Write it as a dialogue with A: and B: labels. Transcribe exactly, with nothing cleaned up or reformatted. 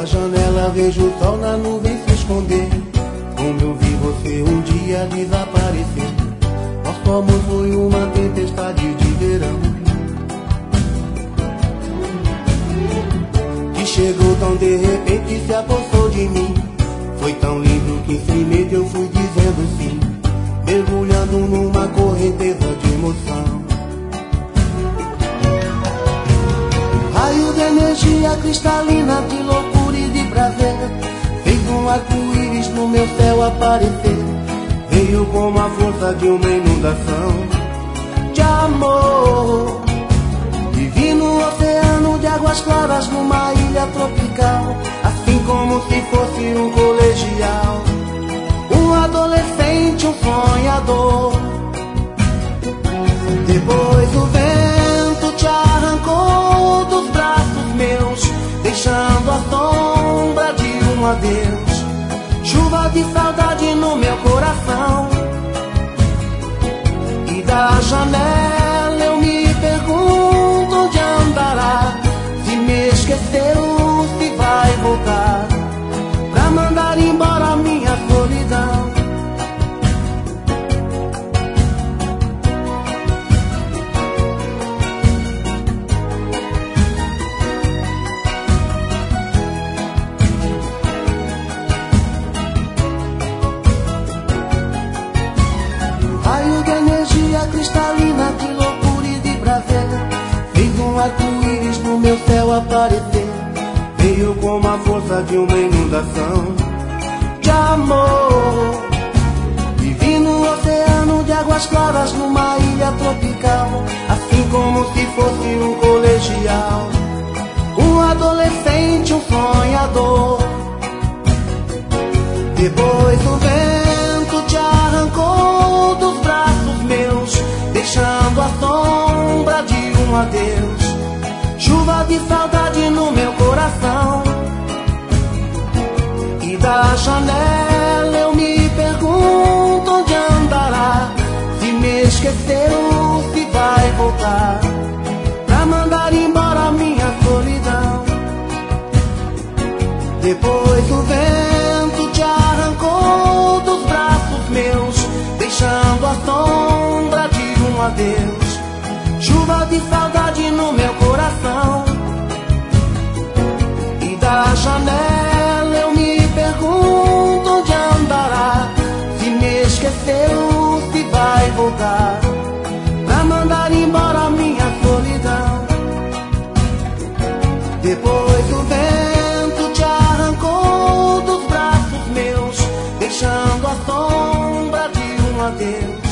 A: Da janela vejo o sol na nuvem se esconder. Como eu vi você um dia desaparecer. Nosso amor foi uma tempestade de verão, que chegou tão de repente e se apossou de mim. Foi tão lindo que sem medo eu fui dizendo sim, mergulhando numa correnteza de emoção. Raio de energia cristalina, de loucura e de prazer, fez um arco-íris no meu céu aparecer. Veio como a força de uma inundação de amor. Vivi no oceano de águas claras, numa ilha tropical, assim como se fosse um colegial, um adolescente, um sonhador. Depois o vento te arrancou dos braços meus, deixando a sombra de um adeus. Chuva de saudade no meu coração. E da janela eu me pergunto onde andará, se me esqueceu, se vai voltar pra mandar embora a minha solidão. Cristalina, de loucura e de prazer, fez um arco-íris no meu céu aparecer. Veio como a força de uma inundação de amor. Vivi no oceano de águas claras, numa ilha tropical, assim como se fosse um colegial, um adolescente, um sonhador. Depois o vento te arrancou dos braços meus, deixando a sombra de um adeus. Chuva de saudade no meu coração. E da janela eu me pergunto onde andará, se me esqueceu, se vai voltar pra mandar embora a minha solidão. Depois o vento te arrancou dos braços meus, deixando a sombra de um adeus. Chuva de saudade no meu coração. E da janela eu me pergunto onde andará, se me esqueceu, se vai voltar pra mandar embora a minha solidão. Depois o vento te arrancou dos braços meus, deixando a sombra de um adeus.